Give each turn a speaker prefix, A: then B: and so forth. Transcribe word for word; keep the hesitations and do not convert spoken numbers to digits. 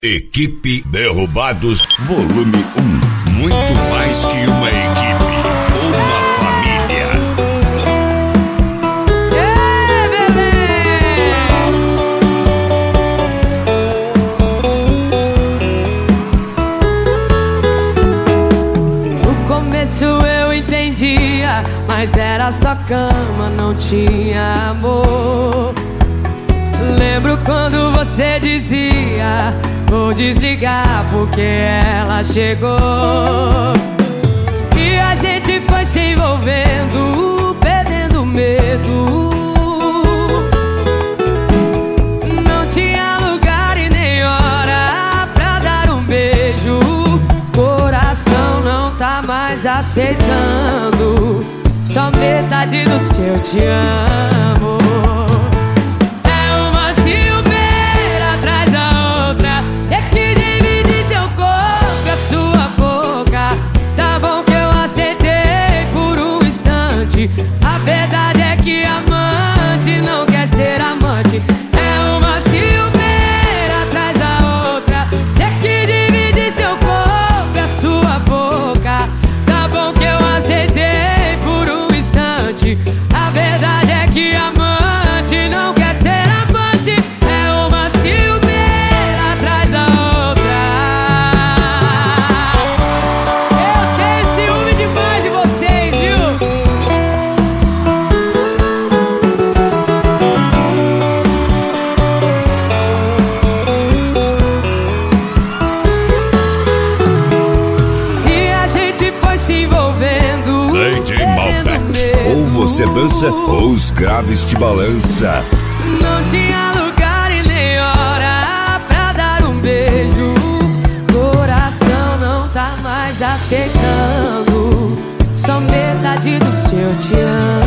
A: Equipe Derrubados, volume um. Muito mais que uma equipe, uma família.
B: É, Belém! No começo eu entendia, mas era só cama, não tinha amor. Lembro quando você dizia: vou desligar porque ela chegou. E a gente foi se envolvendo, perdendo medo. Não tinha lugar e nem hora pra dar um beijo. Coração não tá mais aceitando só metade do seu te amo. A verdade é que amante não quer ser amante. É uma ciumeira atrás da outra, ter que dividir seu corpo e a sua boca. Tá bom que eu aceitei por um instante. A verdade é que amante não quer ser amante. É uma ciumeira atrás da outra. Eu tenho ciúme demais de vocês, viu?
A: Ou você dança ou os graves te balança.
B: Não tinha lugar e nem hora pra dar um beijo. Coração não tá mais aceitando só metade do seu te amo.